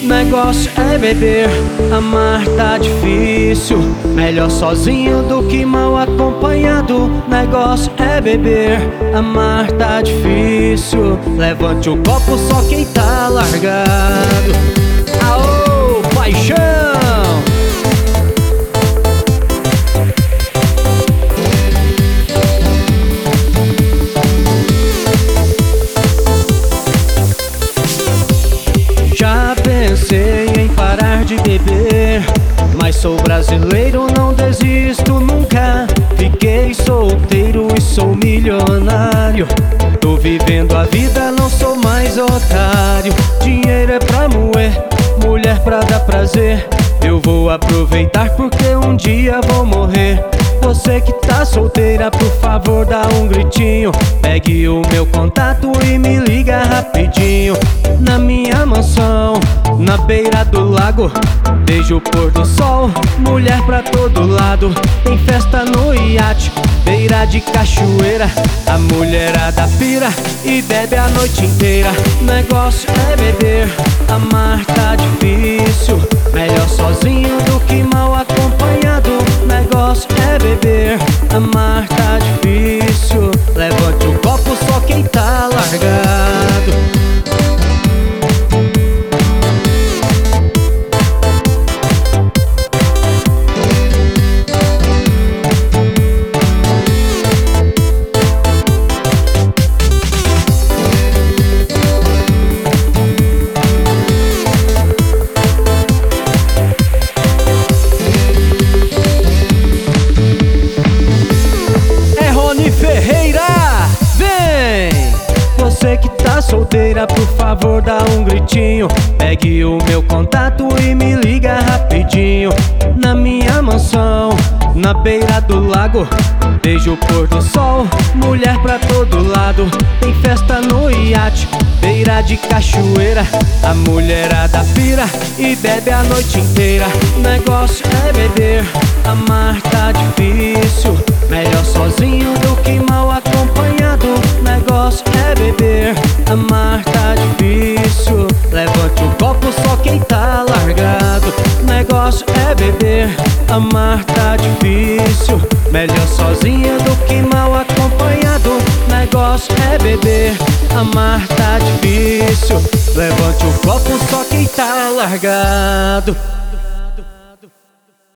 Negócio é beber, amar tá difícil. Melhor sozinho do que mal acompanhado. Negócio é beber, amar tá difícil. Levante o copo só quem tá largado. Aô, paixão! Já pensei em parar de beber, mas sou brasileiro, não desisto nunca. Fiquei solteiro e sou milionário. Tô vivendo a vida, não sou mais otário. Dinheiro é pra moer, mulher pra dar prazer. Eu vou aproveitar porque um dia vou morrer. Você que tá solteira, por favor dá um gritinho. Pegue o meu contato e me liga rapidinho. Na minha mansão, na beira do lago, vejo o pôr do sol, mulher pra todo lado. Tem festa no iate, beira de cachoeira. A mulherada pira e bebe a noite inteira. Negócio é beber, amar tá difícil. Melhor sozinho do que mal acompanhado. Negócio é beber, amar tá difícil. Levante o copo só quem tá largado. Você que tá solteira, por favor dá um gritinho. Pegue o meu contato e me liga rapidinho. Na minha mansão, na beira do lago, vejo o pôr do sol, mulher pra todo lado. Tem festa no iate, beira de cachoeira. A mulherada pira e bebe a noite inteira. Negócio é beber, amar tá difícil. Melhor sozinho do que mal acompanhado. Negócio é beber, amar tá difícil. Levante o copo só quem tá largado. Negócio é beber, amar tá difícil. Melhor sozinha do que mal acompanhado. Negócio é beber, amar tá difícil. Levante o copo só quem tá largado.